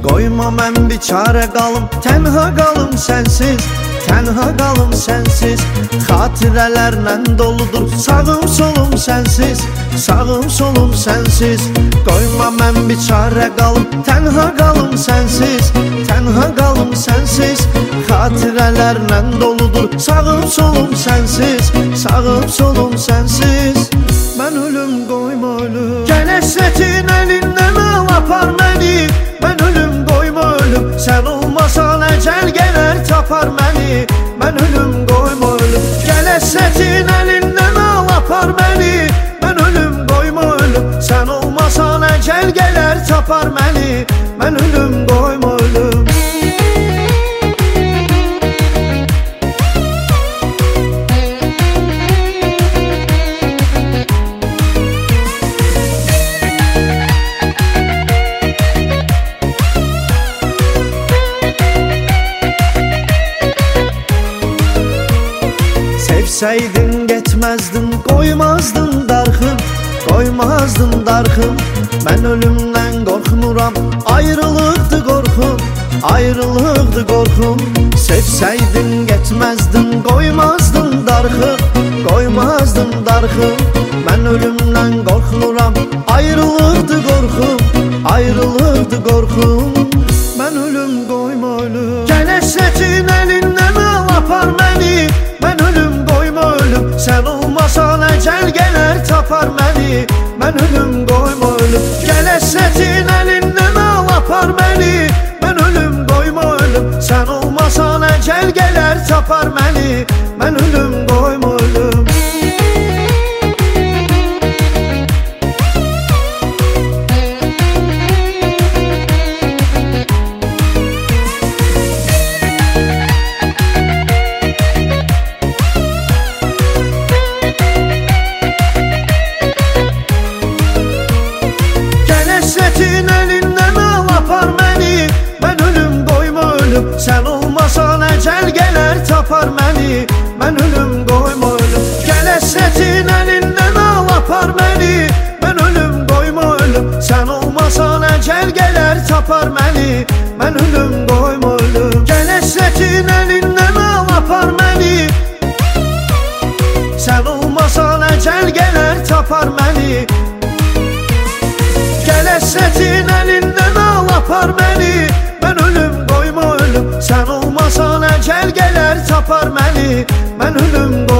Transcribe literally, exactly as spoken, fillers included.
Qoyma mən biçarə qalım, tənha qalım sənsiz, tənha qalım sənsiz. Xatirələrlə doludur sağım solum sənsiz, sağım solum sənsiz. Qoyma mən biçarə qalım, tənha qalım sənsiz, tənha qalım sənsiz. Xatirələrlə doludur sağım solum sənsiz, sağım solum sənsiz. Mən ölüm qoyma ölüm, gəl əsrətin əlindən al apar məni. Mən ölüm qoyma ölüm, sən olmasan əcəl gələr tapar məni. Mən ölüm qoyma ölüm, gəl əsrətin əlindən al apar məni. Mən ölüm qoyma ölüm, sən olmasan əcəl gələr tapar məni. Mən ölüm qoyma ölüm. Sevsəydin getməzdin, qoymazdın darxım, qoymazdın darxım. Mən ölümdən qorxmuram, ayrılıqdı qorxum, ayrılıqdı qorxum. Sevsəydin getməzdin, qoymazdın darxım, qoymazdın darxım. Mən ölümdən qorxmuram, ayrılıqdı qorxum, ayrılıqdı qorxum. Mən ölüm qoyma ölüm, gəl əsrətin əlindən al apar məni. Mən ölüm qoyma ölüm, sən olmasan əcəl gələr tapar məni. Mən ölüm qoyma ölüm, gəl əsrətin əlindən al apar məni. Mən ölüm qoyma ölüm, sən olmasan əcəl gələr tapar məni. Mən ölüm qoyma ölüm. Həsrətin əlindən al apar məni. Mən ölüm qoyma ölüm, sən olmasan əcəl gələr tapar məni. Mən ölüm qoyma ölüm, gəl həsrətin əlindən al apar məni. Mən ölüm qoyma ölüm, sən olmasan əcəl gələr tapar məni. Mən ölüm qoyma ölüm, gəl həsrətin əlindən al apar məni. Sən olmasan əcəl gələr tapar məni. Gəl əsrətin əlindən al apar məni. Mən ölüm qoyma ölüm, sən olmasan əcəl gələr tapar məni. Mən ölüm qoyma ölüm.